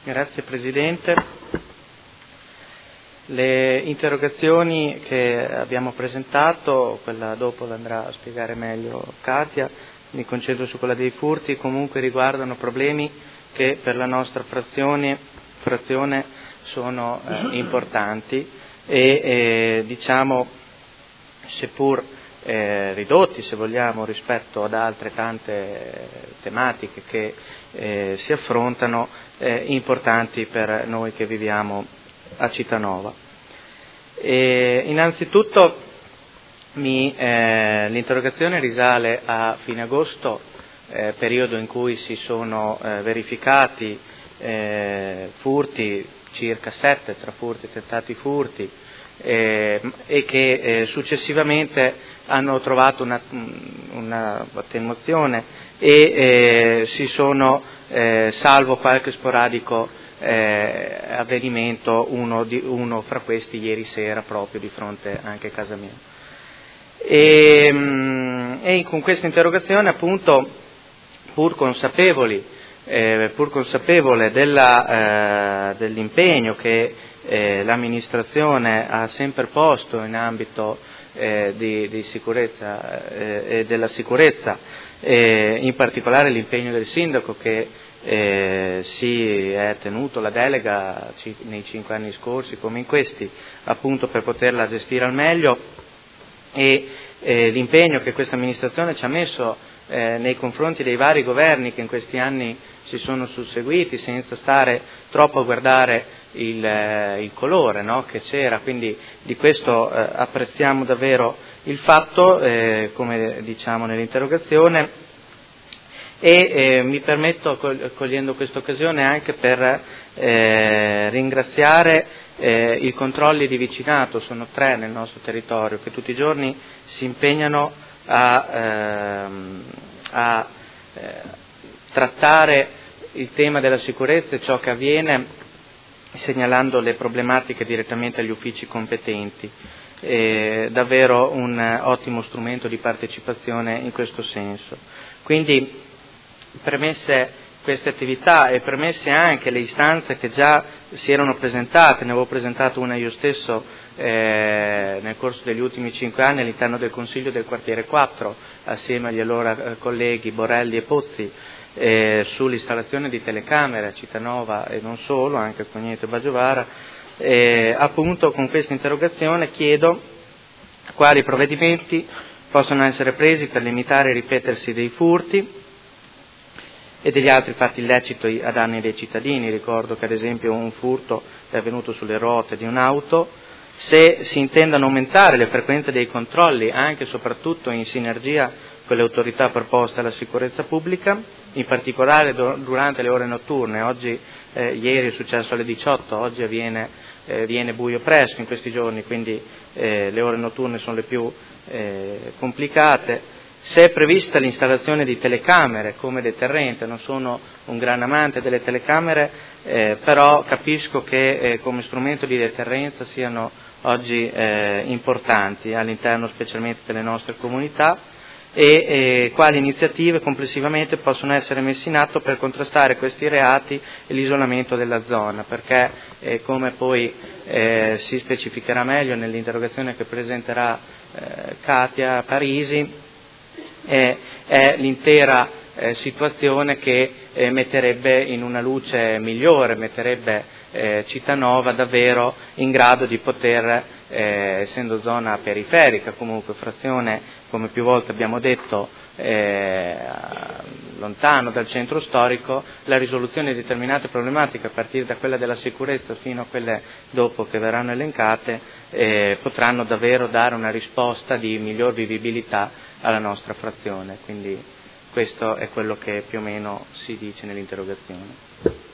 Grazie Presidente. Le interrogazioni che abbiamo presentato, quella dopo l'andrà a spiegare meglio Katia, mi concentro su quella dei furti, comunque riguardano problemi che per la nostra frazione sono importanti e diciamo, seppur ridotti, se vogliamo, rispetto ad altre tante tematiche che si affrontano, importanti per noi che viviamo a Cittànova. Innanzitutto l'interrogazione risale a fine agosto, periodo in cui si sono verificati furti, circa 7 tra furti e tentati furti, e che successivamente hanno trovato una attenuazione e si sono, salvo qualche sporadico avvenimento, uno fra questi ieri sera proprio di fronte anche a casa mia. E con questa interrogazione, appunto, pur consapevole dell'impegno che l'amministrazione ha sempre posto in ambito di sicurezza e della sicurezza, in particolare l'impegno del sindaco che si è tenuto la delega nei 5 anni scorsi come in questi, appunto per poterla gestire al meglio, e l'impegno che questa amministrazione ci ha messo nei confronti dei vari governi che in questi anni si sono susseguiti, senza stare troppo a guardare il colore, no, che c'era, quindi di questo apprezziamo davvero il fatto, come diciamo nell'interrogazione, e mi permetto, cogliendo questa occasione, anche per ringraziare i controlli di vicinato, sono 3 nel nostro territorio, che tutti i giorni si impegnano a trattare il tema della sicurezza e ciò che avviene, segnalando le problematiche direttamente agli uffici competenti. Davvero un ottimo strumento di partecipazione in questo senso. Quindi, premesse queste attività e premesse anche le istanze che già si erano presentate, ne avevo presentato una io stesso nel corso degli ultimi 5 anni all'interno del Consiglio del Quartiere 4, assieme agli allora colleghi Borelli e Pozzi, sull'installazione di telecamere a Cittànova e non solo, anche a Cogneto e Baggiovara. Appunto con questa interrogazione chiedo quali provvedimenti possono essere presi per limitare il ripetersi dei furti e degli altri fatti illeciti a danni dei cittadini. Ricordo che ad esempio un furto è avvenuto sulle ruote di un'auto, se si intendano aumentare le frequenze dei controlli anche e soprattutto in sinergia con le autorità preposte alla sicurezza pubblica, in particolare durante le ore notturne. Ieri è successo alle 18, oggi viene buio presto in questi giorni, quindi le ore notturne sono le più complicate. Se è prevista l'installazione di telecamere come deterrente, non sono un gran amante delle telecamere, però capisco che come strumento di deterrenza siano oggi importanti all'interno specialmente delle nostre comunità, e quali iniziative complessivamente possono essere messe in atto per contrastare questi reati e l'isolamento della zona, perché come poi si specificherà meglio nell'interrogazione che presenterà Katia Parisi, è l'intera situazione che metterebbe in una luce migliore, metterebbe Cittànova davvero in grado di poter, essendo zona periferica, comunque frazione, come più volte abbiamo detto, lontano dal centro storico, la risoluzione di determinate problematiche, a partire da quella della sicurezza fino a quelle dopo che verranno elencate, potranno davvero dare una risposta di miglior vivibilità alla nostra frazione. Quindi questo è quello che più o meno si dice nell'interrogazione.